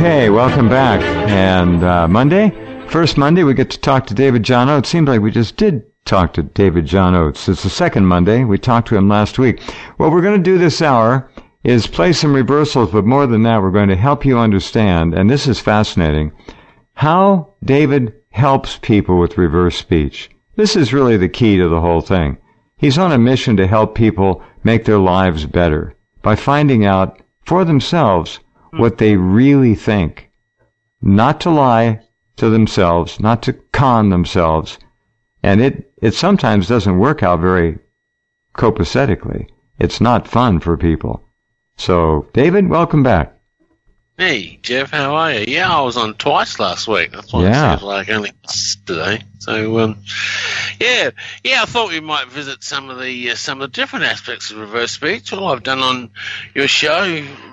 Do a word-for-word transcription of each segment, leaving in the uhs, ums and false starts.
Okay, welcome back. And uh, Monday, first Monday, we get to talk to David John Oates. Seems like we just did talk to David John Oates. It's the second Monday. We talked to him last week. What we're going to do this hour is play some reversals, but more than that, we're going to help you understand, and this is fascinating, how David helps people with reverse speech. This is really the key to the whole thing. He's on a mission to help people make their lives better by finding out for themselves what they really think. Not to lie to themselves, not to con themselves. And it, it sometimes doesn't work out very copacetically. It's not fun for people. So, David, welcome back. Hey, Jeff, how are you? Yeah, I was on twice last week. That's why yeah. it seems like only today. So, um, yeah, yeah, I thought we might visit some of the uh, some of the different aspects of reverse speech. All I've done on your show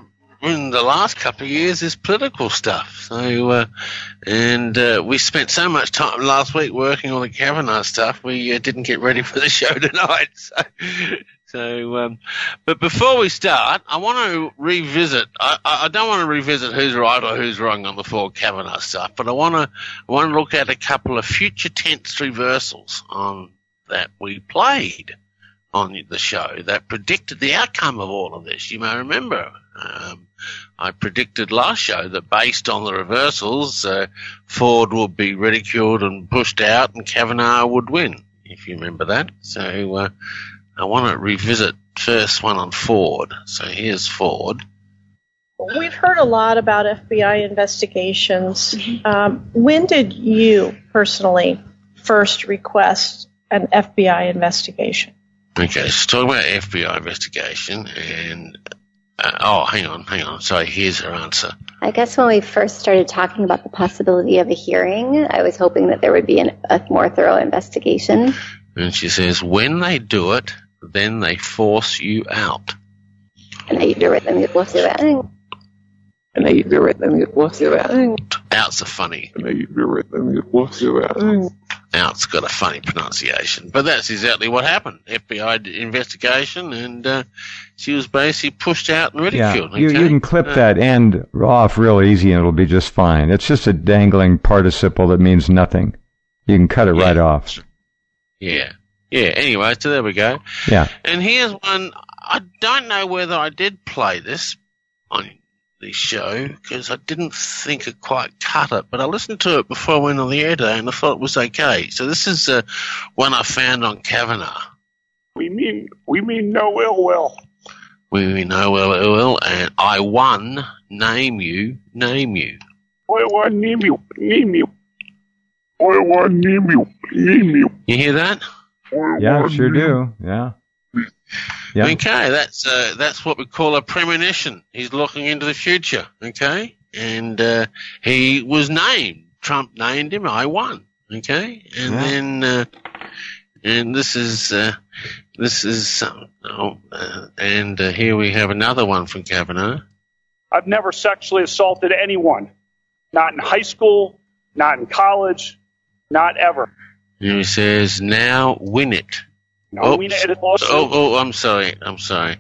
in the last couple of years is political stuff. So, uh, and uh, we spent so much time last week working on the Kavanaugh stuff, we uh, didn't get ready for the show tonight. So. So, um, but before we start, I want to revisit. I, I don't want to revisit who's right or who's wrong on the Ford Kavanaugh stuff, but I want to. I want to look at a couple of future tense reversals on that we played on the show that predicted the outcome of all of this. You may remember, um, I predicted last show that based on the reversals, uh, Ford would be ridiculed and pushed out, and Kavanaugh would win. If you remember that, so. Uh, I want to revisit first one on Ford. So here's Ford. We've heard a lot about F B I investigations. Um, when did you personally first request an F B I investigation? Okay, so talking about F B I investigation and... Uh, oh, hang on, hang on. Sorry, here's her answer. I guess when we first started talking about the possibility of a hearing, I was hoping that there would be an, a more thorough investigation. And she says, when they do it, then they force you out. And they do it, then they force you out. And they do it, then they force you out. Out's a funny. And they do it, then they force you out. Out's got a funny pronunciation. But that's exactly what happened. F B I investigation, and uh, she was basically pushed out and ridiculed. Yeah, you, okay? you can clip uh, that end off real easy and it'll be just fine. It's just a dangling participle that means nothing. You can cut it yeah. right off. Yeah. Yeah, anyway, so there we go. Yeah. And here's one. I don't know whether I did play this on the show because I didn't think it quite cut it, but I listened to it before I went on the air today and I thought it was okay. So this is uh, one I found on Kavanaugh. We mean we mean no ill will. We mean no ill will, and I won. Name you, name you. I won, name you, name you. I won, name you, name you. You hear that? Yeah, sure do. Yeah. Yeah. Okay, that's uh, that's what we call a premonition. He's looking into the future. Okay, and uh, he was named. Trump named him. I won. Okay, and yeah. then uh, and this is uh, this is uh, oh, uh, and uh, here we have another one from Kavanaugh. I've never sexually assaulted anyone. Not in high school. Not in college. Not ever. And he says, now win it. No, win it. Oh, oh, I'm sorry. I'm sorry.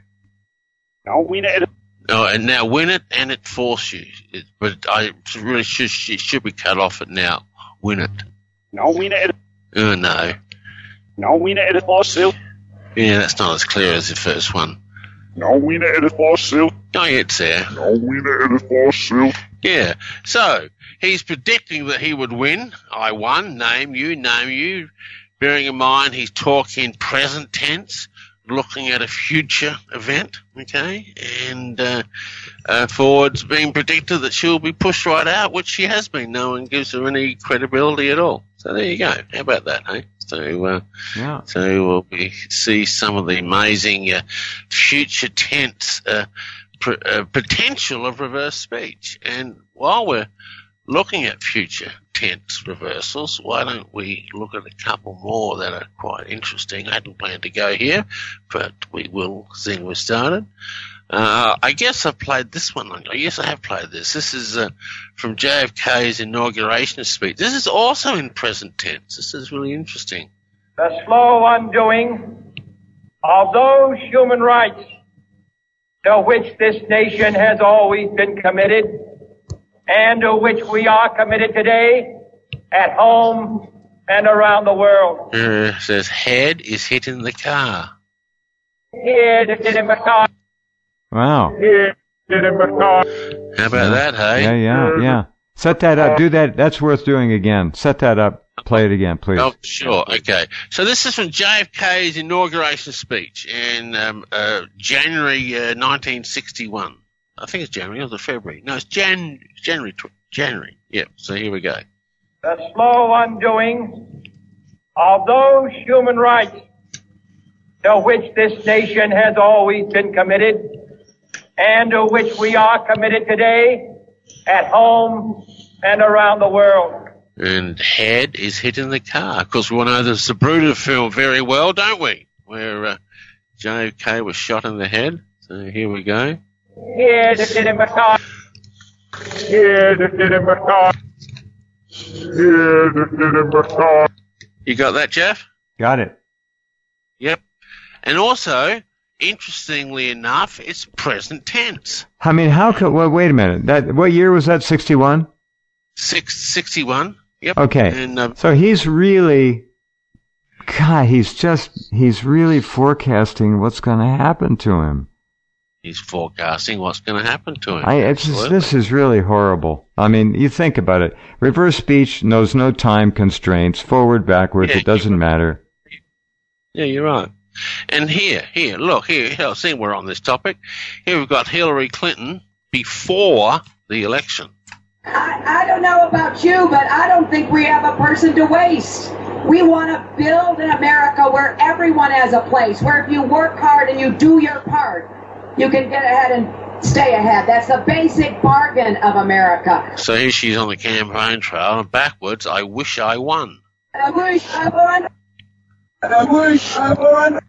No, win it. Oh, and now win it and it force you. It, but I really should, it should be cut off at now. Win it. No, win it. Oh, no. No, win it. Lawsuit. Yeah, that's not as clear as the first one. No, win it. Lawsuit. Oh, yeah, it's there. No, win it. Lawsuit. Yeah. So, he's predicting that he would win. I won. Name you, name you. Bearing in mind he's talking in present tense, looking at a future event, okay? And uh, uh, Ford's being predicted that she'll be pushed right out, which she has been. No one gives her any credibility at all. So there you go. How about that, eh? So, uh, yeah. so we'll be, see some of the amazing uh, future tense uh, pr- uh, potential of reverse speech. And while we're looking at future tense reversals, why don't we look at a couple more that are quite interesting? I hadn't planned to go here, but we will seeing we've started. Uh, I guess I've played this one. Yes, I have played this. This is uh, from J F K's inauguration speech. This is also in present tense. This is really interesting. The slow undoing of those human rights to which this nation has always been committed and to which we are committed today at home and around the world. Uh, it says head is hitting the car. Head is hitting the car. Wow. Head is hitting the car. How about that, hey? Yeah, yeah, yeah. Set that up. Do that. That's worth doing again. Set that up. Play it again, please. Oh, sure. Okay. So this is from J F K's inauguration speech in um, uh, January uh, nineteen sixty-one. I think it's January or the February. No, it's Jan January. January. Yep. So here we go. The slow undoing of those human rights to which this nation has always been committed and to which we are committed today at home and around the world. And head is hitting the car. Of course, we all know the Zapruder film very well, don't we? Where uh, J F K was shot in the head. So here we go. Head is hitting the car. Head is hitting the car. Head is hitting the car. You got that, Jeff? Got it. Yep. And also, interestingly enough, it's present tense. I mean, how could? Well, wait a minute. That what year was that? Sixty-one. Six sixty-one. Yep. Okay. And, uh, so he's really, God, he's just, he's really forecasting what's going to happen to him. He's forecasting what's going to happen to him. I, it's just, this is really horrible. I mean, you think about it. Reverse speech knows no time constraints. Forward, backwards, Yeah, it doesn't matter. Yeah, you're right. And here, here, look, here, here, seeing we're on this topic, here we've got Hillary Clinton before the election. I, I don't know about you, but I don't think we have a person to waste. We want to build an America where everyone has a place, where if you work hard and you do your part, you can get ahead and stay ahead. That's the basic bargain of America. So here she's on the campaign trail, and backwards, I wish I won. I wish I won. I wish I won.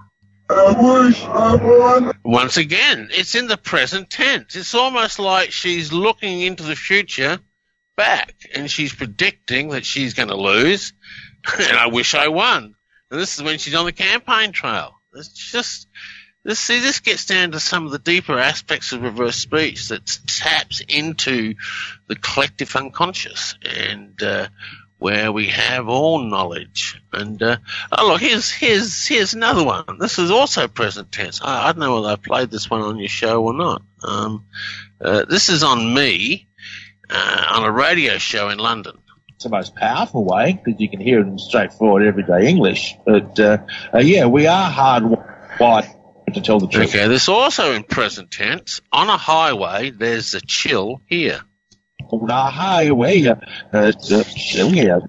I wish I won. Once again, it's in the present tense. It's almost like she's looking into the future back, and she's predicting that she's going to lose, and I wish I won. And this is when she's on the campaign trail. It's just, this, see, this gets down to some of the deeper aspects of reverse speech that taps into the collective unconscious, and uh, where we have all knowledge. And uh, oh look, here's here's here's another one. This is also present tense. I, I don't know whether I played this one on your show or not. Um, uh, this is on me uh, on a radio show in London. It's the most powerful way because you can hear it in straightforward everyday English. But uh, uh, yeah, we are hardwired to tell the truth. Okay, this also in present tense. On a highway, there's a chill here. On a highway, uh, uh, chill here.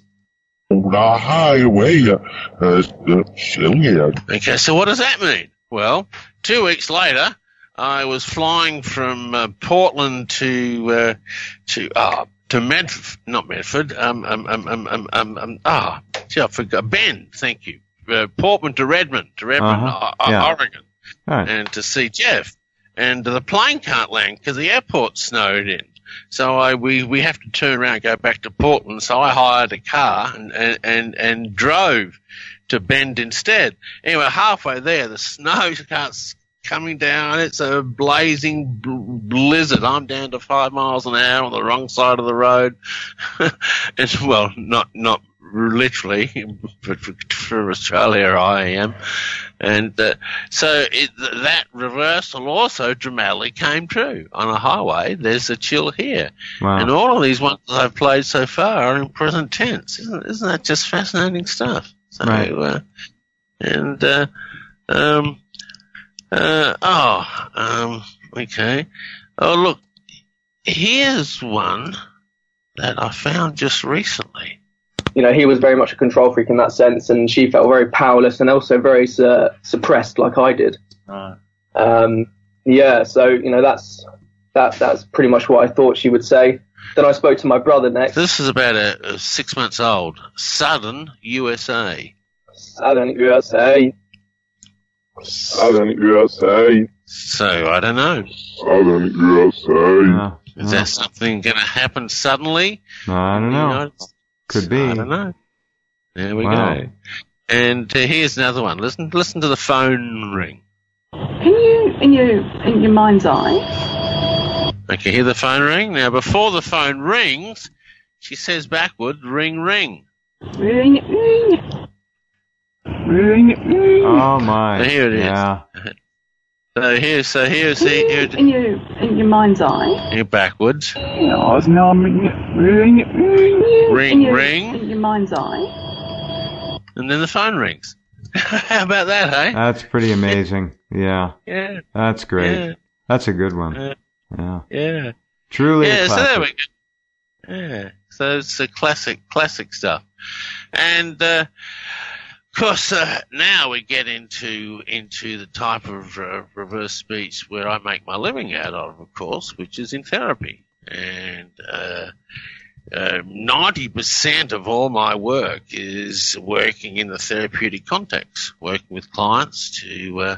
On a highway, uh, uh, chill here. Okay, so what does that mean? Well, two weeks later, I was flying from uh, Portland to uh, to uh, to Medford, not Medford. Um, um, um, um, um, um, um ah, gee, I forgot. Bend, thank you. Uh, Portland to Redmond, to Redmond, Uh-huh. uh, Yeah. Oregon, Right. and to see Jeff. And the plane can't land because the airport snowed in. So I we, we have to turn around and go back to Portland. So I hired a car and, and, and, and drove to Bend instead. Anyway, halfway there, the snow starts coming down. It's a blazing blizzard. I'm down to five miles an hour on the wrong side of the road. And, well, not not literally, but for, for Australia I am. And uh, so it, that reversal also dramatically came true. On a highway, there's a chill here. Wow. And all of these ones that I've played so far are in present tense. Isn't, isn't that just fascinating stuff? So, Right. uh, and, uh, um, uh, oh, um, okay. Oh, look, here's one that I found just recently. You know, he was very much a control freak in that sense, and she felt very powerless and also very uh, suppressed, like I did. Right. Um, yeah, so you know, that's that. That's pretty much what I thought she would say. Then I spoke to my brother next. This is about a, a six months old. Southern U S A. Southern U S A. Southern U S A. So I don't know. Southern U S A. Yeah. Is Yeah. that something going to happen suddenly? I don't know. You know, Could be. I don't know. There we Wow. go. And uh, here's another one. Listen, listen to the phone ring. Can you, in your in your mind's eye, Okay, hear the phone ring? Now, before the phone rings, she says backwards, ring, ring. Ring, ring. Ring, ring. Oh, my. So here it is. Yeah. So here, so here, see, here, In your, in your mind's eye. here backwards. No, it's not ring, ring, ring. Ring, in your, ring. In your mind's eye. And then the phone rings. How about that, eh? That's pretty amazing. Yeah. Yeah. That's great. Yeah. That's a good one. Yeah. Yeah. Yeah. Truly Yeah, a so there classic. we go. Yeah. So it's a classic, classic stuff. And, uh, of course, uh, now we get into into the type of uh, reverse speech where I make my living out of, of course, which is in therapy. And uh, uh, ninety percent of all my work is working in the therapeutic context, working with clients to uh,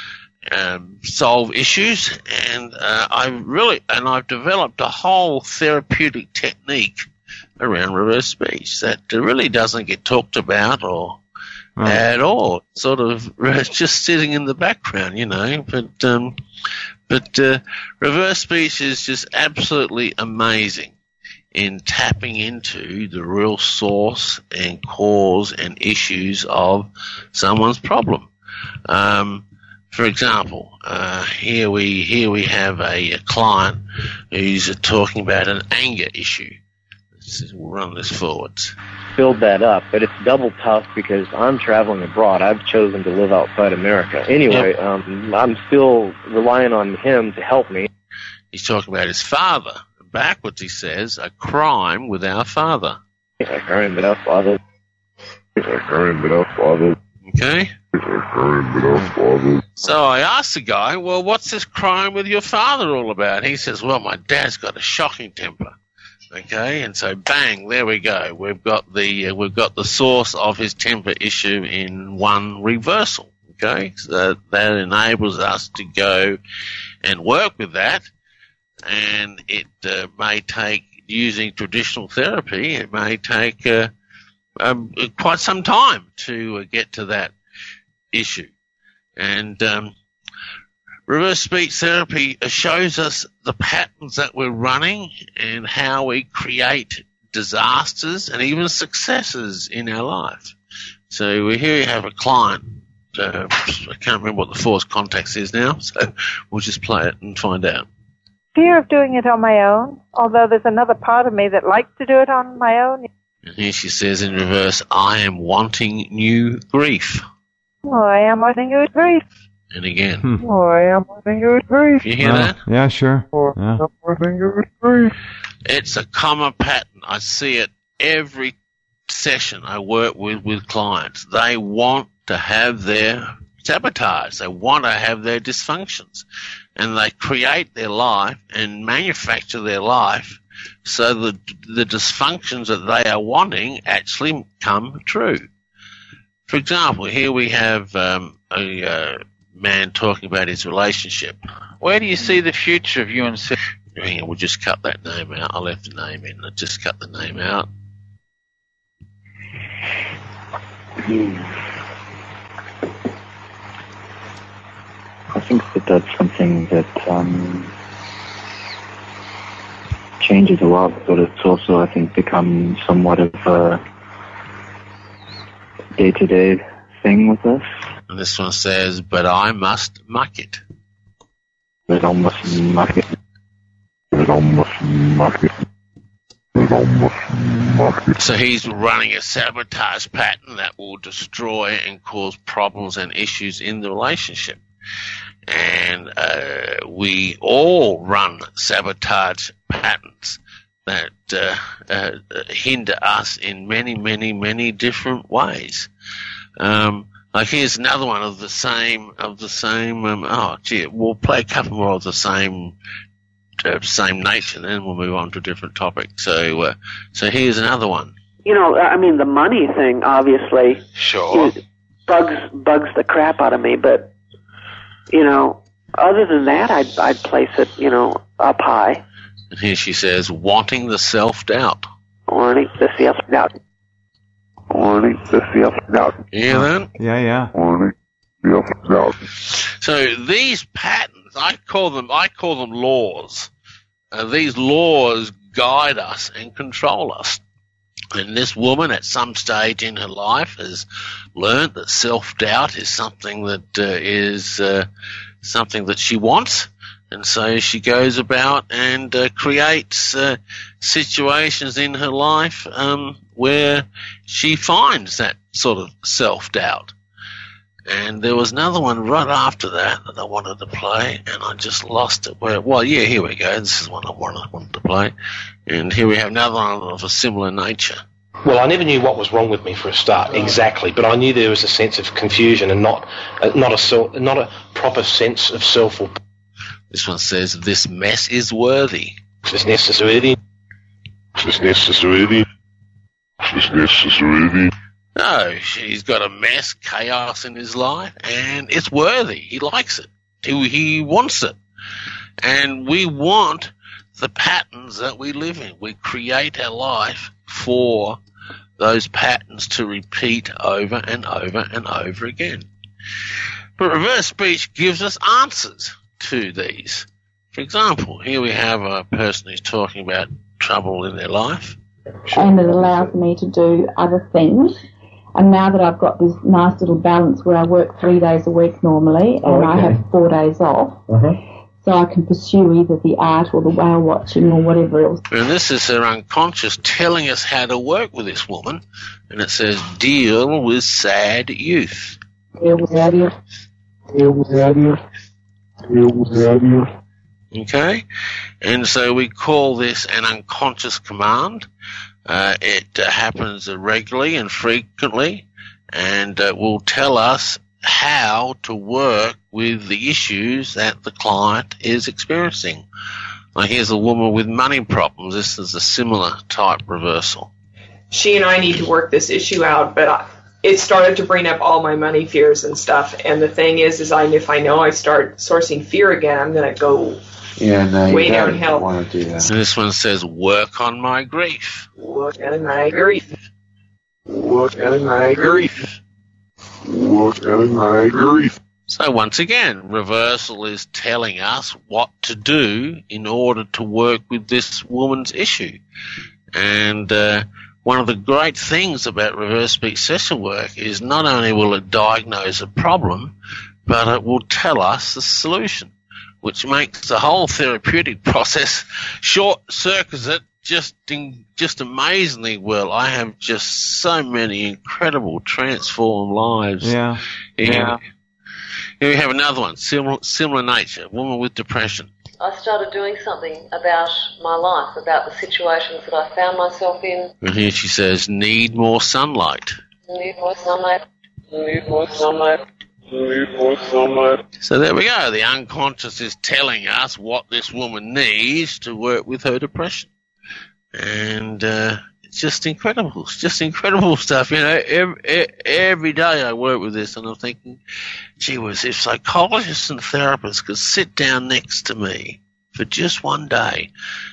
um, solve issues. And uh, I really and I've developed a whole therapeutic technique around reverse speech that really doesn't get talked about or Right. at all, sort of just sitting in the background, you know. But um, but uh, reverse speech is just absolutely amazing in tapping into the real source and cause and issues of someone's problem. Um, for example, uh, here we here we have a, a client who's talking about an anger issue. Let's we'll run this forwards. Filled that up, but it's double tough because I'm traveling abroad. I've chosen to live outside America. Anyway, Yep. um, I'm still relying on him to help me. He's talking about his father. Backwards, he says, a crime with our father. A crime with our father. A crime with our father. Okay? A crime with our father. So I asked the guy, well, what's this crime with your father all about? He says, well, my dad's got a shocking temper. Okay, and so bang, there we go. We've got the uh, we've got the source of his temper issue in one reversal. Okay, so that enables us to go and work with that, and it uh, may take using traditional therapy. It may take uh, um, quite some time to uh, get to that issue, and um, reverse speech therapy shows us the patterns that we're running and how we create disasters and even successes in our life. So here you have a client. Uh, I can't remember what the force context is now, so we'll just play it and find out. Fear of doing it on my own, although there's another part of me that likes to do it on my own. And here she says in reverse, I am wanting new grief. Oh, I am wanting good grief. And again. Hmm. Oh, I am wanting good grief. You hear Well, that? Yeah, sure. Oh, Yeah. I am wanting good grief. It's a common pattern. I see it every session I work with with clients. They want to have their sabotage. They want to have their dysfunctions. And they create their life and manufacture their life so that the dysfunctions that they are wanting actually come true. For example, here we have um, a uh, man talking about his relationship. Where do you see the future of you and Sarah? Hang on, we'll just cut that name out. I left the name in. I just cut the name out. I think that that's something that um, changes a lot, but it's also, I think, become somewhat of a day-to-day thing with us. And this one says, but I must muck it. But I must muck it. But I must muck it. But I must muck it. So he's running a sabotage pattern that will destroy and cause problems and issues in the relationship. And uh, we all run sabotage patterns that uh, uh, hinder us in many, many, many different ways. Um, like here's another one of the same of the same. Um, oh, gee, we'll play a couple more of the same uh, same nature, then we'll move on to a different topic. So, uh, so here's another one. You know, I mean, the money thing obviously Sure. it bugs bugs the crap out of me, but you know, other than that, I'd I'd place it, you know, up high. And here she says, wanting the self-doubt. Wanting the self-doubt. Wanting the self-doubt. You hear that? Yeah, yeah. Wanting self-doubt. So these patterns, I call them, I call them laws. uh, these laws guide us and control us. And this woman at some stage in her life has learned that self-doubt is something that uh, is uh, something that she wants. And so she goes about and uh, creates uh, situations in her life um, where she finds that sort of self-doubt. And there was another one right after that that I wanted to play, and I just lost it. Well, well yeah, here we go. This is one I wanted, wanted to play. And here we have another one of a similar nature. Well, I never knew what was wrong with me for a start, exactly, but I knew there was a sense of confusion and not uh, not a self, not a proper sense of self. Or this one says, this mess is worthy. It's necessary. It's necessary. It's necessary. No, he's got a mess, chaos in his life, and it's worthy. He likes it. He, he wants it. And we want the patterns that we live in. We create our life for those patterns to repeat over and over and over again. But reverse speech gives us answers to these. For example, here we have a person who's talking about trouble in their life. And it allows me to do other things. And now that I've got this nice little balance where I work three days a week normally, Oh, and I okay. have four days off, Uh-huh. so I can pursue either the art or the whale watching or whatever else. And this is her unconscious telling us how to work with this woman. And it says, deal with sad youth. Deal with sad youth. Deal with sad youth. Deal with sad youth. Okay? And so we call this an unconscious command. Uh, it uh, happens regularly and frequently, and uh, will tell us how to work with the issues that the client is experiencing. Like here's a woman with money problems. This is a similar type reversal. She and I need to work this issue out, but I, it started to bring up all my money fears and stuff. And the thing is, is I, if I know I start sourcing fear again, I'm going to go Yeah, no, way you don't downhill. want to do that. So this one says, work on my grief. Work on my grief. Work on my grief. Work on my grief. So once again, reversal is telling us what to do in order to work with this woman's issue. And uh, one of the great things about reverse speech session work is not only will it diagnose a problem, but it will tell us the solution, which makes the whole therapeutic process short-circuit just in, just amazingly well. I have just so many incredible transformed lives. Yeah. Here, Yeah. here we have another one, similar, similar nature, woman with depression. I started doing something about my life, about the situations that I found myself in. And here she says, need more sunlight. Need more sunlight. Need more sunlight. Need more sunlight. So there we go. The unconscious is telling us what this woman needs to work with her depression. And uh, it's just incredible. It's just incredible stuff. You know, every, every day I work with this and I'm thinking, gee whiz, if psychologists and therapists could sit down next to me for just one day,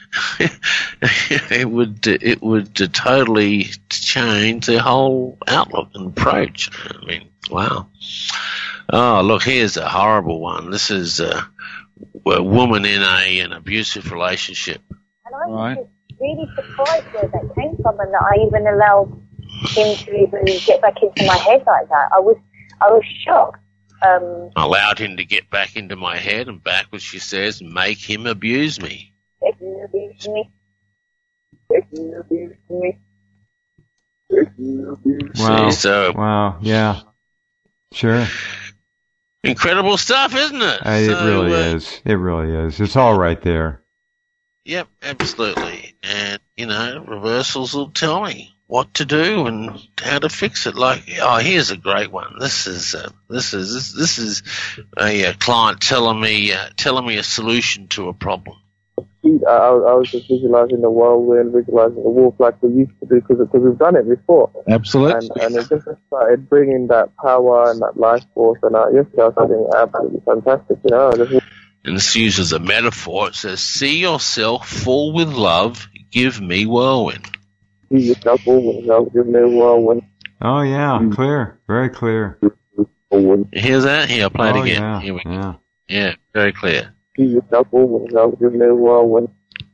it would it would totally change their whole outlook and approach. I mean, wow. Oh, look, here's a horrible one. This is a, a woman in a an abusive relationship. And I was Right. just really surprised where that came from, and that I even allowed him to even get back into my head like that. I was, I was shocked. Um, Allowed him to get back into my head and backwards, she says, make him abuse me. if you abuse me, if you abuse me, if you abuse me. Wow. See, so Wow. Yeah. Sure. incredible stuff, isn't it? Uh, it So, really uh, is. It really is. It's all right there. Yep, absolutely. And, you know, reversals will tell me what to do and how to fix it. Like, oh, here's a great one. This is uh, this is this, this is a, uh client telling me uh, telling me a solution to a problem. I, I was just visualizing the whirlwind, visualizing the wolf like we used to do because we've done it before. Absolutely. And, and it just started bringing that power and that life force, and I just felt something absolutely fantastic, you know. Just, And this uses a metaphor. It says, see yourself full with love, give me whirlwind. see yourself over, you know, give me a whirlwind. Oh, yeah. Clear. Very clear. You hear that? Here, I'll play it Oh, again. yeah, Here we go. yeah. Yeah, very clear. See yourself over, you know, give me a whirlwind.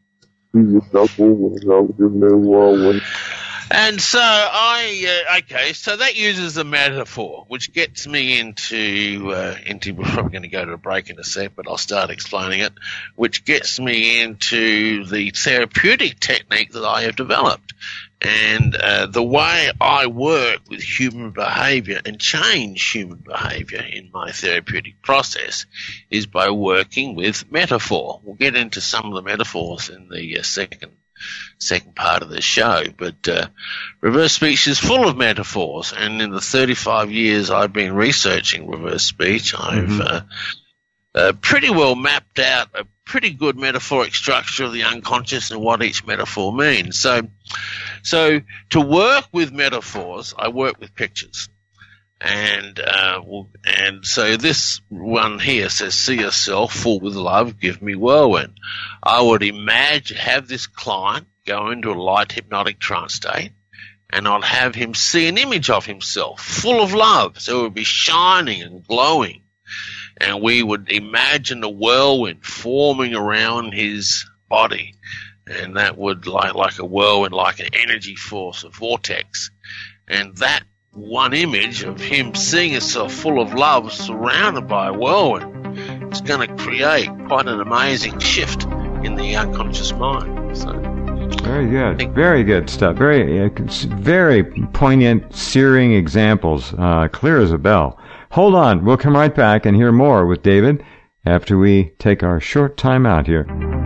see yourself moving, you know, this new whirlwind. And so I, uh, okay, so that uses a metaphor, which gets me into, uh, into, we're probably going to go to a break in a sec, but I'll start explaining it, which gets me into the therapeutic technique that I have developed. And uh, the way I work with human behavior and change human behavior in my therapeutic process is by working with metaphor. We'll get into some of the metaphors in the uh, second second part of the show, but uh, reverse speech is full of metaphors, and in the thirty-five years I've been researching reverse speech, I've mm-hmm. uh, uh, pretty well mapped out a pretty good metaphoric structure of the unconscious and what each metaphor means. So, so to work with metaphors, I work with pictures. And uh, and so this one here says, see yourself full with love, give me whirlwind. I would imagine, have this client go into a light hypnotic trance state, and I'd have him see an image of himself full of love. So it would be shining and glowing. And we would imagine a whirlwind forming around his body. And that would, like, like a whirlwind, like an energy force, a vortex. And that one image of him seeing himself full of love surrounded by a whirlwind is going to create quite an amazing shift in the unconscious mind. So, very good, very good stuff. Very, uh, very poignant, searing examples, uh, clear as a bell. Hold on, we'll come right back and hear more with David after we take our short time out here.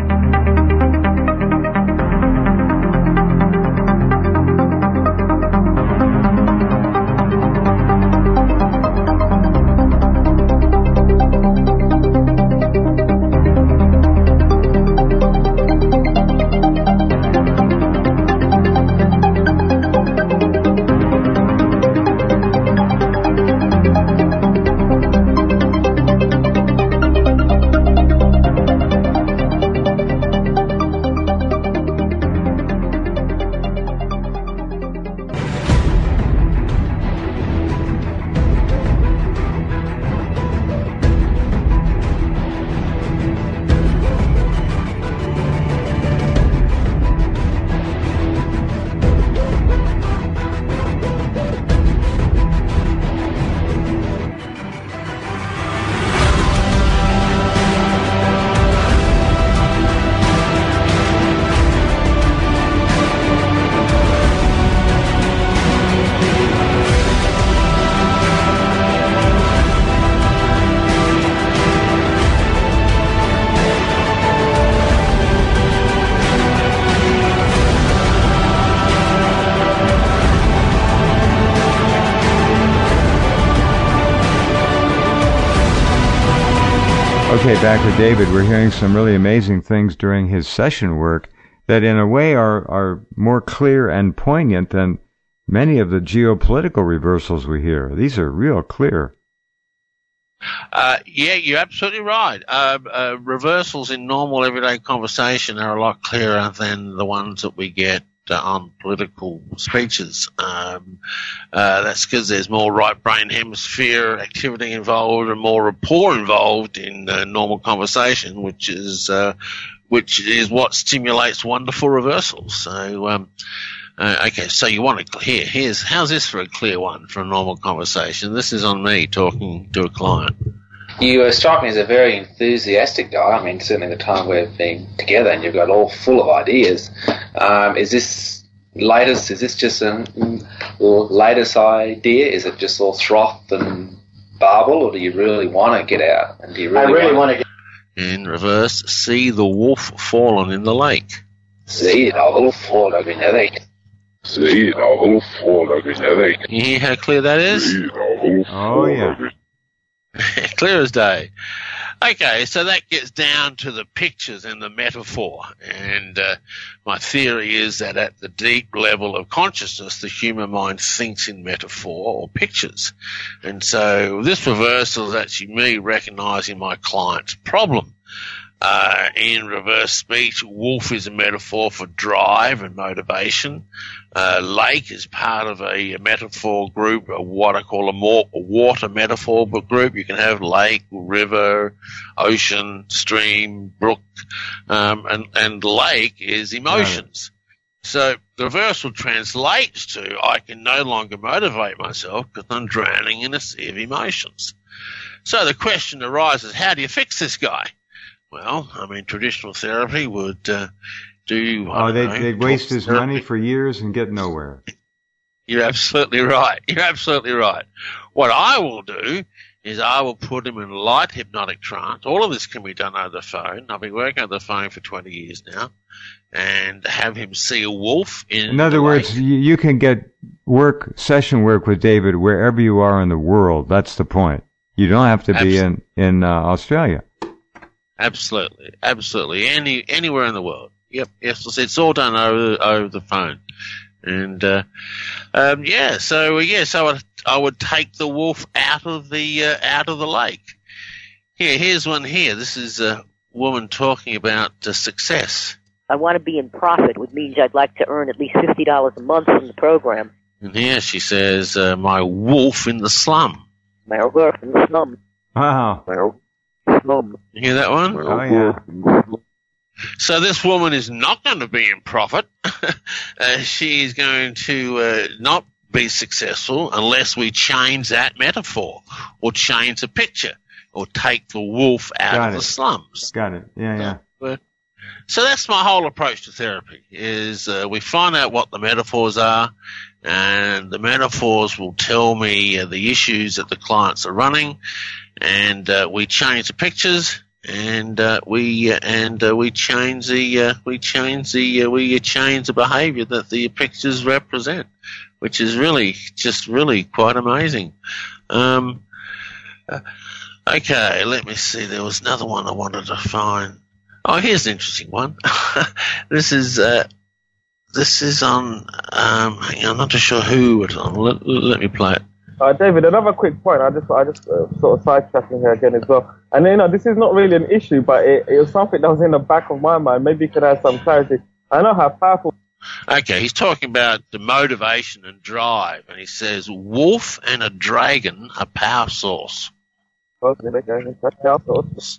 Okay, back with David. We're hearing some really amazing things during his session work that in a way are, are more clear and poignant than many of the geopolitical reversals we hear. These are real clear. Uh, yeah, you're absolutely right. Uh, uh, reversals in normal everyday conversation are a lot clearer than the ones that we get uh, on political speeches. Um, uh, that's because there's more right brain hemisphere activity involved and more rapport involved in uh, normal conversation, which is uh, which is what stimulates wonderful reversals. So, um, uh, okay, so you want to here? Here's how's this for a clear one for a normal conversation? This is on me talking to a client. You uh, strike me as a very enthusiastic guy. I mean, certainly the time we've been together and you've got all full of ideas. Um, is this latest, is this just a latest idea? Is it just all froth and barble, or do you really want to get out? And do you really I really want to get in reverse, see the wolf fallen in the lake. See the wolf fallen in the lake. See the wolf fallen in the lake. You hear how clear that is? See the wolf oh, yeah. Clear as day. Okay, so that gets down to the pictures and the metaphor. And uh, my theory is that at the deep level of consciousness, the human mind thinks in metaphor or pictures. And so this reversal is actually me recognizing my client's problem. Uh, in reverse speech, wolf is a metaphor for drive and motivation. Uh, lake is part of a, a metaphor group, a, what I call a, more, a water metaphor group. You can have lake, river, ocean, stream, brook, um, and, and lake is emotions. Right. So the reversal translates to I can no longer motivate myself because I'm drowning in a sea of emotions. So the question arises, how do you fix this guy? Well, I mean, traditional therapy would uh, do... Oh, they'd, know, they'd waste his therapy. money for years and get nowhere. You're absolutely right. You're absolutely right. What I will do is I will put him in light hypnotic trance. All of this can be done over the phone. I've been working over the phone for twenty years now. And have him see a wolf in In other words, you, you can get work, session work with David wherever you are in the world. That's the point. You don't have to be in, in uh, Australia. Absolutely, absolutely. Any anywhere in the world. Yep, yes, it's all done over over the phone, and uh, um, yeah. So yes, I would I would take the wolf out of the uh, out of the lake. Here, here's one here. This is a woman talking about uh, success. I want to be in profit, which means I'd like to earn at least fifty dollars a month from the program. And here she says, uh, "My wolf in the slum." My wolf in the slum. Wow. Slum. You hear that one? Oh, yeah. So this woman is not going to be in profit. uh, she is going to uh, not be successful unless we change that metaphor or change the picture or take the wolf out Got of it. the slums. Got it. Yeah, yeah. But, so that's my whole approach to therapy is uh, we find out what the metaphors are, and the metaphors will tell me uh, the issues that the clients are running, and uh, we change the pictures, and uh, we uh, and uh, we change the uh, we change the uh, we change the behaviour that the pictures represent, which is really just really quite amazing. Um, uh, okay, let me see. There was another one I wanted to find. Oh, here's an interesting one. this is uh, this is on. Um, hang on, I'm not too sure who it's on. Let, let me play it. Uh, David, another quick point. I just, I just uh, sort of sidetracking here again as well. And you know, this is not really an issue, but it, it was something that was in the back of my mind. Maybe you could have some clarity. I know how powerful. Okay, he's talking about the motivation and drive, and he says, "Wolf and a dragon, a power source." Okay, okay, that's power source.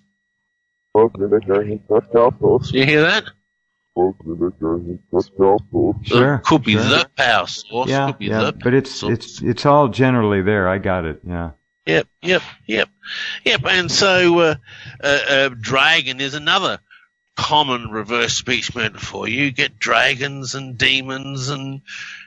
Okay, okay, that's power source. Do you hear that? Okay, okay, that's power source. Sure. It could be sure. the power source. Yeah, could be yeah. the But it's source. it's it's all generally there. I got it. Yeah. Yep, yep, yep, yep. And so, uh, uh, uh, dragon is another common reverse speech metaphor. You get dragons and demons and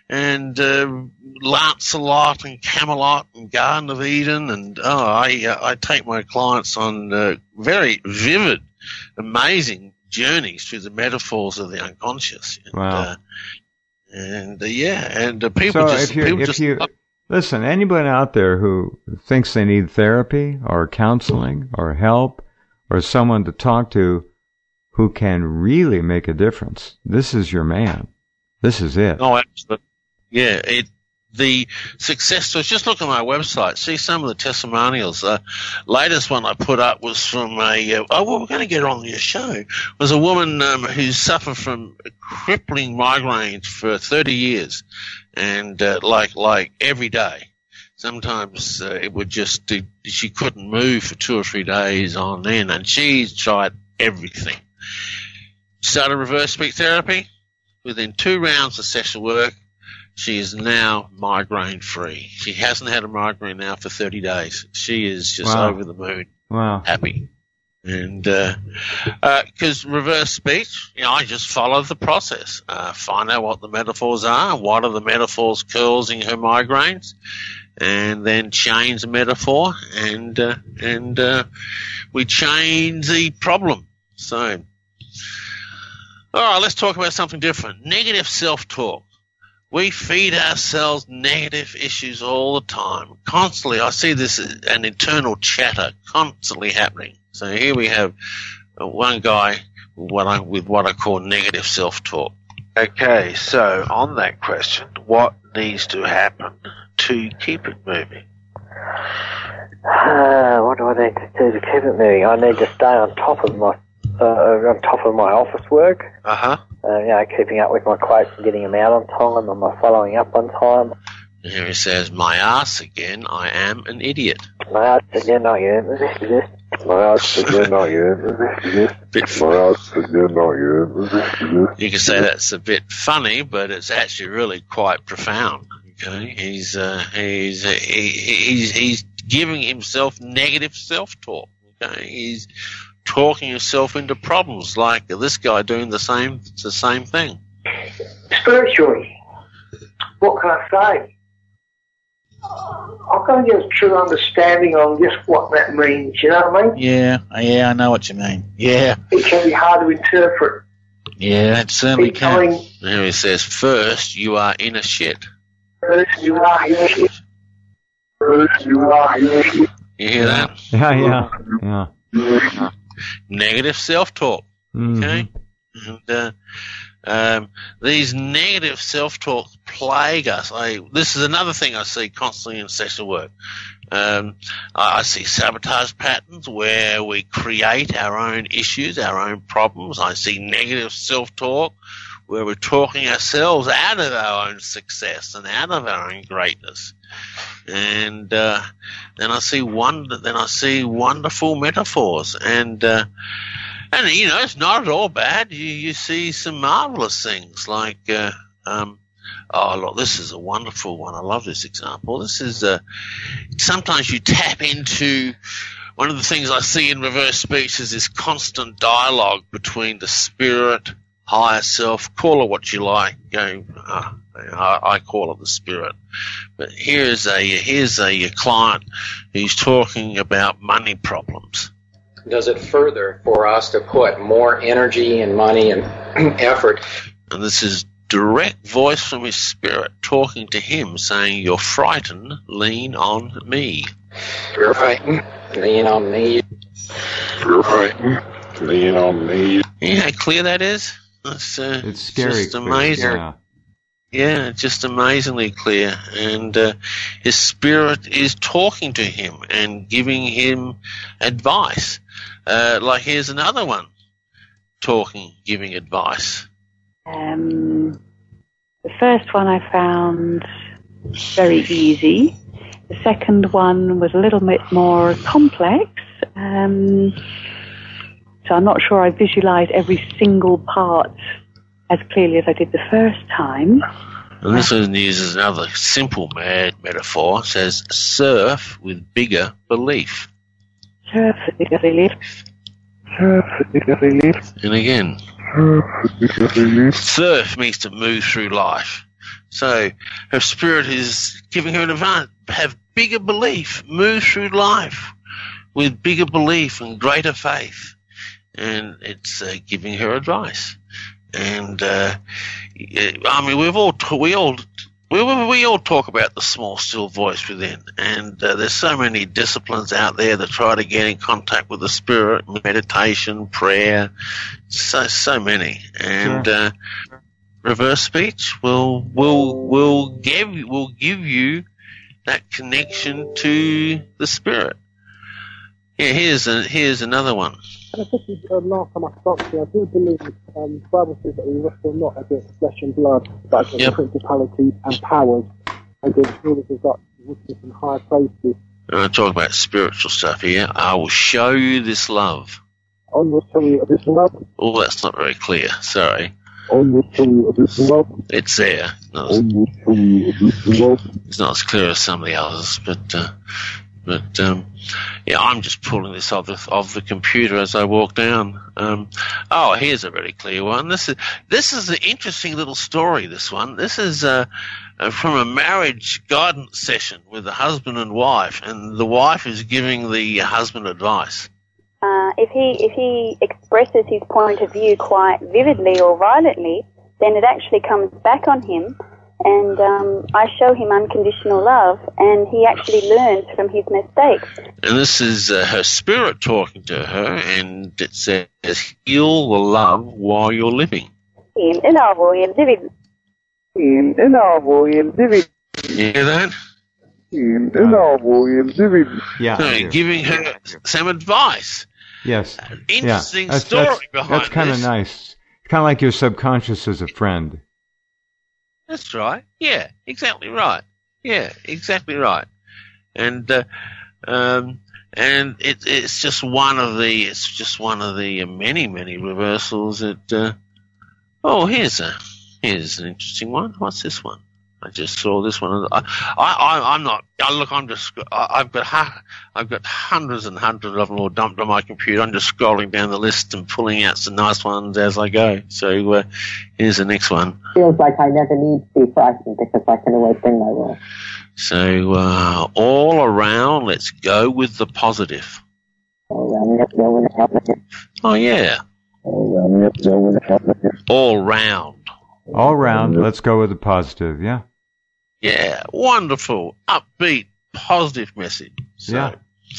and uh, Lancelot and Camelot and Garden of Eden, and oh, I uh, I take my clients on uh, very vivid, amazing journeys through the metaphors of the unconscious. And, Wow. Uh, and uh, yeah, and uh, people So just if you people if just you listen, anybody out there who thinks they need therapy or counseling or help or someone to talk to who can really make a difference, this is your man. This is it. Oh, absolutely. Yeah, it, the success stories, just look at my website, see some of the testimonials. The uh, latest one I put up was from a, uh, oh, well, we're going to get her on your show, was a woman um, who suffered from crippling migraines for thirty years, and uh, like like every day. Sometimes uh, it would just, uh, she couldn't move for two or three days on end, and she's tried everything. Started reverse speech therapy. Within two rounds of session work, she is now migraine free. She hasn't had a migraine now for thirty days. She is just Wow. over the moon, Wow. happy. And because uh, uh, reverse speech, you know, I just follow the process. Uh, find out what the metaphors are, what are the metaphors causing her migraines, and then change the metaphor, and uh, and uh, we change the problem. So. All right, let's talk about something different. Negative self-talk. We feed ourselves negative issues all the time. Constantly, I see this as an internal chatter constantly happening. So here we have uh, one guy with what I, with what I call negative self-talk. Okay, so on that question, what needs to happen to keep it moving? Uh, what do I need to do to keep it moving? I need to stay on top of my uh, on top of my office work. Uh-huh. Uh, you know, keeping up with my quotes and getting them out on time, and my following up on time. And here he says, my ass again, I am an idiot. My ass again, I am. My ass again, I am. Bit My ass again, I am. You can say that's a bit funny, but it's actually really quite profound. Okay, he's uh, he's uh, he, he's he's giving himself negative self-talk. Okay, he's talking himself into problems, like this guy doing the same the same thing. Spiritually, what can I say? I've got to get a true understanding on just what that means. You know what I mean? Yeah, yeah, I know what you mean. Yeah. It can be hard to interpret. Yeah, it certainly can. Here he says, first, you are in a shit. First, you are in a shit. First, you are in a shit. You hear that? Yeah, yeah, yeah. Negative self-talk. Mm-hmm. Okay? And uh, um, these negative self-talk plague us. I, this is another thing I see constantly in sexual work. Um, I, I see sabotage patterns where we create our own issues, our own problems. I see negative self-talk where we're talking ourselves out of our own success and out of our own greatness. And uh, then I see wonder. Then I see wonderful metaphors, and uh, and you know it's not at all bad. You you see some marvelous things like uh, um, oh look, this is a wonderful one. I love this example. This is uh, sometimes you tap into one of the things I see in reverse speech is this constant dialogue between the spirit, higher self, call it what you like. You know, uh, I, I call it the spirit. But here's a here's a client who's talking about money problems. Does it further for us to put more energy and money and effort? And this is direct voice from his spirit talking to him, saying, "You're frightened. Lean on me. You're frightened. Lean on me. You're frightened. Lean on me." You know how clear that is? It's, uh, it's scary. Just amazing. Yeah. Yeah, just amazingly clear. And uh, his spirit is talking to him and giving him advice. Uh, like here's another one talking, giving advice. Um, the first one I found very easy. The second one was a little bit more complex. Um, so I'm not sure I visualised every single part as clearly as I did the first time. And this one uses another simple mad metaphor. It says, surf with bigger belief. Surf with bigger belief. Surf with bigger belief. And again, surf with bigger belief. Surf means to move through life. So her spirit is giving her an advantage. Have bigger belief. Move through life with bigger belief and greater faith. And it's uh, giving her advice. And uh, I mean, we've all t- we all we we all talk about the small, still voice within, and uh, there's so many disciplines out there that try to get in contact with the spirit, meditation, prayer, so so many, and Sure. uh, reverse speech will will will give will give you that connection to the spirit. Yeah, here's a, here's another one. And especially uh, last time I spoke to you, I do believe um, the Bible says that we wrestle not against flesh and blood, but against Yep. principalities and powers, against rulers of darkness, wickedness in high places. I'm going to talk about spiritual stuff here. I will show you this love. On will show you this love. Oh, that's not very clear. Sorry. On will show you this love. It's there. Not as, On will show you this love. it's not as clear as some of the others, but uh, but um, yeah, I'm just pulling this off the off the computer as I walk down. Um, oh, here's a very clear one. This is this is an interesting little story. This one. This is uh, uh, from a marriage guidance session with the husband and wife, and the wife is giving the husband advice. Uh, if he if he expresses his point of view quite vividly or violently, then it actually comes back on him, and um, I show him unconditional love, and he actually learns from his mistakes. And this is uh, her spirit talking to her, and it says, heal the love while you're living. In love or in living. In love or in living. You hear that? In love or in living. Yeah. So, giving her some advice. Yes. Interesting yeah. that's, story that's, behind That's kind of this. nice. Kind of like your subconscious as a friend. That's right. Yeah, exactly right. Yeah, exactly right. And uh, um, and it, it's just one of the it's just one of the many many reversals that. Uh, oh, here's a here's an interesting one. What's this one? I just saw this one. I, I, I'm not. I look, I'm just. I, I've got. Ha, I've got hundreds and hundreds of them all dumped on my computer. I'm just scrolling down the list and pulling out some nice ones as I go. So uh, here's the next one. Feels like I never need to be frightened because I can always bring my will. So uh, all around, let's go with the positive. All around, let's go with the positive. Oh yeah. All around, let's go with the positive. All round. All round, let's go with the positive, yeah? Yeah, wonderful, upbeat, positive message. So, yeah.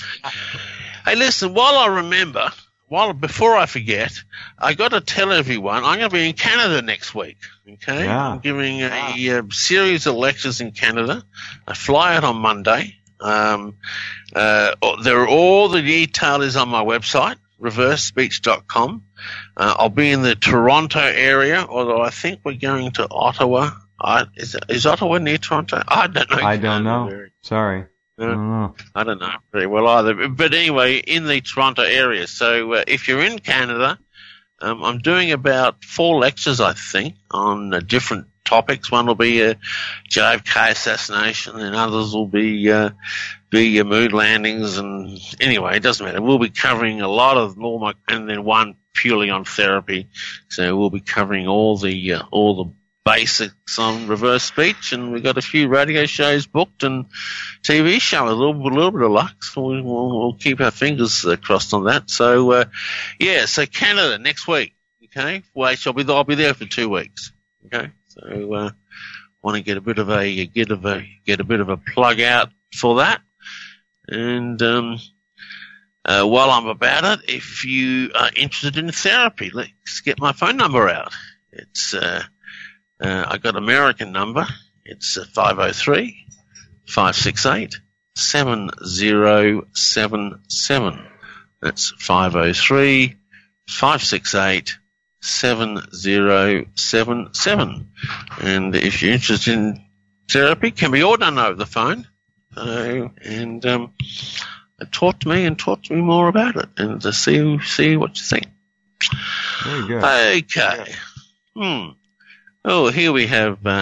Hey, listen, while I remember, while before I forget, I got to tell everyone I'm going to be in Canada next week, okay? Yeah. I'm giving a, a series of lectures in Canada. I fly out on Monday. Um, uh, there are all the detail is on my website, reverse speech dot com. Uh, I'll be in the Toronto area, although I think we're going to Ottawa. I, is, is Ottawa near Toronto? I don't know. I don't know. Sorry. Uh, I don't know. I don't know very well either. But anyway, in the Toronto area. So uh, if you're in Canada, um, I'm doing about four lectures, I think, on uh, different topics. One will be a J F K assassination, and others will be uh, be uh, moon landings. And anyway, it doesn't matter. We'll be covering a lot of normal, and then one purely on therapy. So we'll be covering all the uh, all the basics on reverse speech, and we've got a few radio shows booked and T V show. A little, a little bit of luck. So we'll, we'll keep our fingers uh, crossed on that. So uh, yeah, so Canada next week. Okay, wait, I'll be I'll be there for two weeks. Okay, so uh, want to get a bit of a get of a get a bit of a plug out for that, and. Um, Uh, while I'm about it, if you are interested in therapy, let's get my phone number out. It's uh, uh, I got American number. It's uh, five oh three, five six eight, seven oh seven seven. That's five oh three, five six eight, seven oh seven seven. And if you're interested in therapy, can be all done over the phone. So, and um, talk to me and talk to me more about it, and to see see what you think. Very good. Okay. Hmm. Oh, here we have. Uh,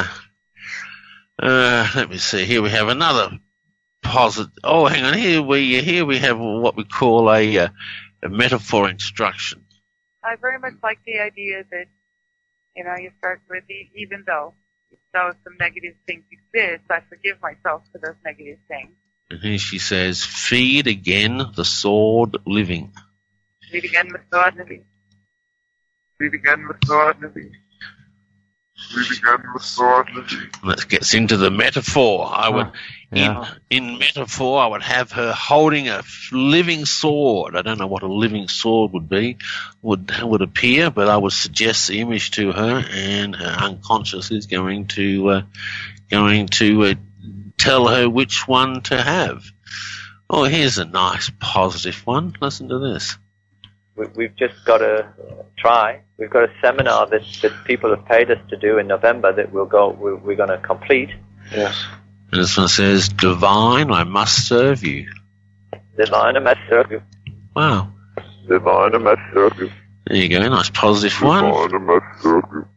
uh, let me see. Here we have another positive. Oh, hang on. Here we here we have what we call a, uh, a metaphor instruction. I very much like the idea that, you know, you start with e- even though though some negative things exist, I forgive myself for those negative things. And here she says, "Feed again the sword living." Feed again the sword living. Feed again the sword living. Feed again the sword living. That gets into the metaphor. I would, yeah. in, in metaphor, I would have her holding a living sword. I don't know what a living sword would be, would would appear, but I would suggest the image to her, and her unconscious is going to uh, going to uh, tell her which one to have. Oh, here's a nice positive one. Listen to this. We, we've just got to try. We've got a seminar that, that people have paid us to do in November that we'll go. We're, we're going to complete. Yes. And this one says, "Divine, I must serve you." Divine, I must serve you. Wow. Divine, I must serve you. There you go. Nice positive one. Divine, I must serve you.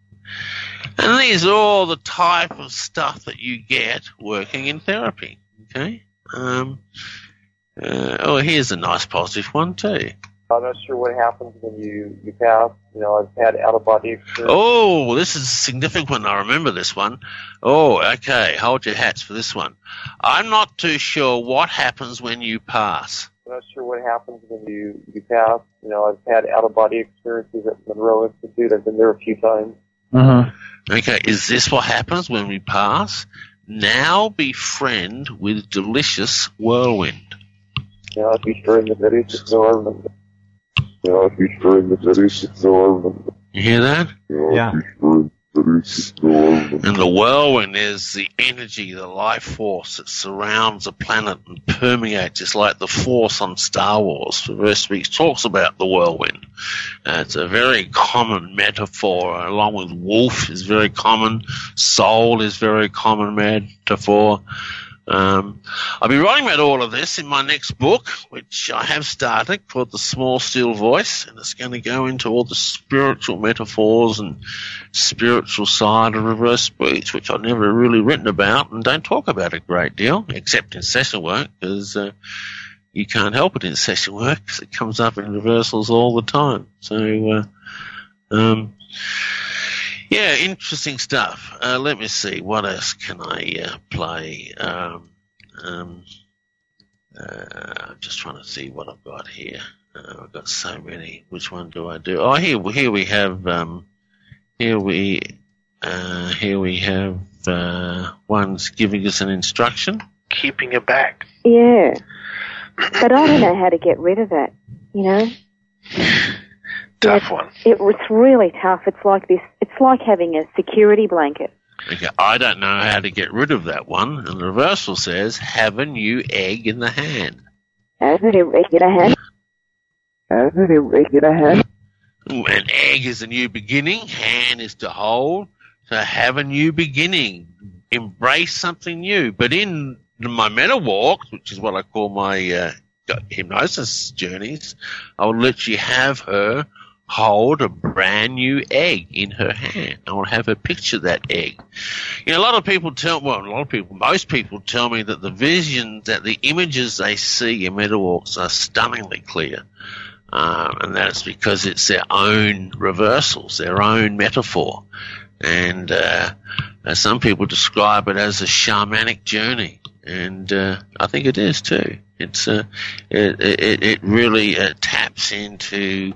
And these are all the type of stuff that you get working in therapy. Okay. Um. Uh, oh, here's a nice positive one too. I'm not sure what happens when you, you pass. You know, I've had out-of-body experience. Oh, this is a significant one. I remember this one. Oh, okay. Hold your hats for this one. I'm not too sure what happens when you pass. I'm not sure what happens when you, you pass. You know, I've had out-of-body experiences at Monroe Institute. I've been there a few times. Mm-hmm. Okay, is this what happens when we pass? Now befriend with delicious whirlwind. Yeah, I'll be sure in the delicious whirlwind. Yeah, I'll be sure in the delicious whirlwind. You hear that? Yeah. Yeah. I'll be sure in And the whirlwind is the energy, the life force that surrounds a planet and permeates. It's like the Force on Star Wars. Reverse Speech talks about the whirlwind. Uh, it's a very common metaphor, along with wolf is very common. Soul is very common metaphor. Um, I'll be writing about all of this in my next book, which I have started, called The Small Steel Voice, and it's going to go into all the spiritual metaphors and spiritual side of reverse speech, which I've never really written about and don't talk about a great deal, except in session work, because uh, you can't help it in session work, because it comes up in reversals all the time. So, uh, um, yeah, interesting stuff. Uh, let me see. What else can I uh, play? Um, um, uh, I'm just trying to see what I've got here. Uh, I've got so many. Which one do I do? Oh, here, here we have. Um, here we, uh, here we have. Uh, one's giving us an instruction. Keeping it back. Yeah, but I don't know how to get rid of that. You know. Tough one. It was really tough. It's like this. It's like having a security blanket. Okay, I don't know how to get rid of that one. And the reversal says, have a new egg in the hand. Have a new egg in the hand. Have a new egg in the hand. An egg is a new beginning. Hand is to hold. So have a new beginning. Embrace something new. But in my meta walks, which is what I call my uh, hypnosis journeys, I will literally have her hold a brand new egg in her hand. I will have her picture that egg. You know, a lot of people tell, well, a lot of people, most people tell me that the visions, that the images they see in MetaWalks are stunningly clear. Um, and that's because it's their own reversals, their own metaphor. And uh, uh, some people describe it as a shamanic journey. And uh, I think it is too. It's uh, it, it, it really uh, taps into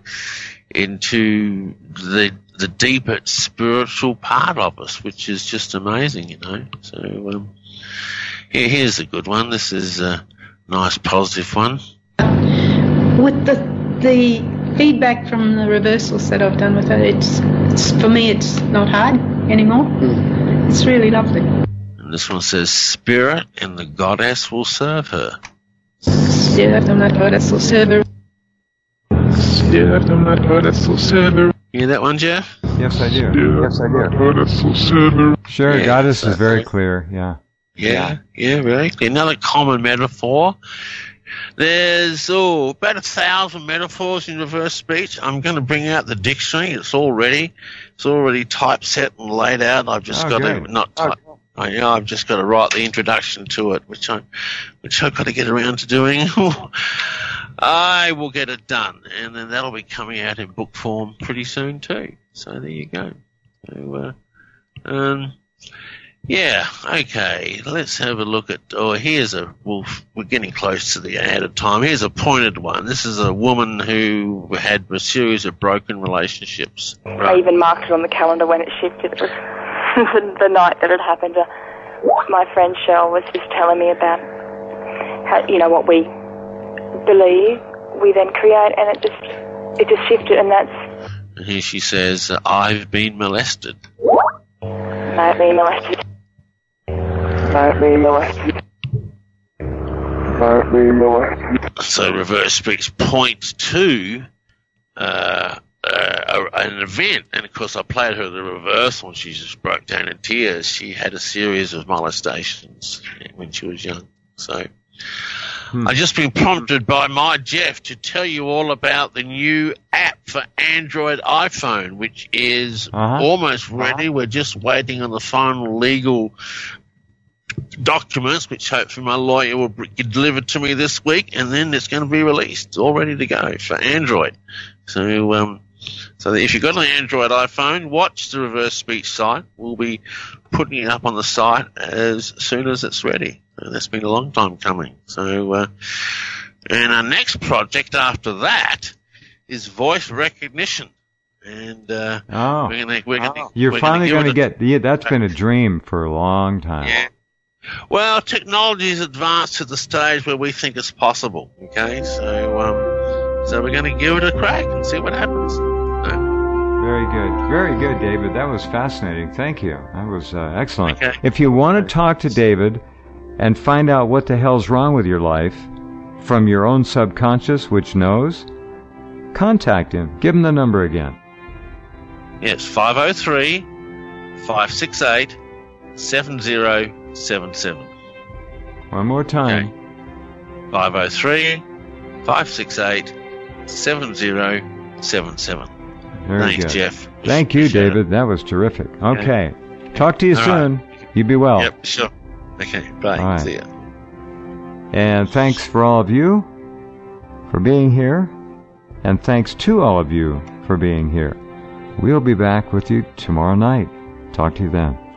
into the the deeper spiritual part of us, which is just amazing, you know. So um, here, here's a good one. This is a nice positive one. With the the feedback from the reversals that I've done with it, it's, it's for me it's not hard anymore. Mm. It's really lovely. And this one says, Spirit and the Goddess will serve her. Spirit and the Goddess will serve her. Spirit and the Goddess will serve her. You hear that one, Jeff? Yes, I do. Yeah, yes, I do. Goddess will serve her. Sure, Yeah, Goddess is very right. clear, yeah. Yeah, yeah, very clear. Another common metaphor. There's, oh, about a thousand metaphors in reverse speech. I'm going to bring out the dictionary. It's all ready. It's already typeset and laid out. I've just Oh, got good. to, not type. I know, I've just got to write the introduction to it, which I, which I've got to get around to doing. I will get it done, and then that'll be coming out in book form pretty soon too. So there you go. So, uh, um, yeah, okay. Let's have a look at. Oh, here's a. Well, we're getting close to the end of time. Here's a pointed one. This is a woman who had a series of broken relationships. I even marked it on the calendar when it shifted. It was the, the night that it happened. Uh, my friend Cheryl was just telling me about how, you know, what we believe we then create, and it just it just shifted, and that's. And here she says, "I've been molested." I've been molested. I've been molested. I've been molested. So reverse speech points to uh, uh, an event, and of course I played her the reversal, and she just broke down in tears. She had a series of molestations when she was young. So hmm. I've just been prompted by my Jeff to tell you all about the new app for Android iPhone, which is Uh-huh. almost ready. We're just waiting on the final legal documents, which hopefully my lawyer will get delivered to me this week, and then it's going to be released. It's all ready to go for Android. So, um, so if you've got an Android iPhone, watch the reverse speech site. We'll be putting it up on the site as soon as it's ready. And that's been a long time coming. So, uh, and our next project after that is voice recognition. And uh, Oh. we're gonna, we're gonna, You're we're finally gonna going to give it a- get, yeah, that's been a dream for a long time. Yeah. Well, technology is advanced to the stage where we think it's possible. Okay, so um, so we're going to give it a crack and see what happens. Uh, Very good. Very good, David. That was fascinating. Thank you. That was uh, excellent. Okay. If you want to talk to David and find out what the hell's wrong with your life from your own subconscious, which knows, contact him. Give him the number again. Yes, five oh three, five six eight, seven oh seven seven. One more time. five oh three, five six eight, seven oh seven seven. Very Thanks, good. Jeff. Thank you, Appreciate David. That was terrific. Okay. Okay. Talk to you All soon. right. You be well. Yep, sure. Okay, bye. All right. See ya. And thanks for all of you for being here. And thanks to all of you for being here. We'll be back with you tomorrow night. Talk to you then.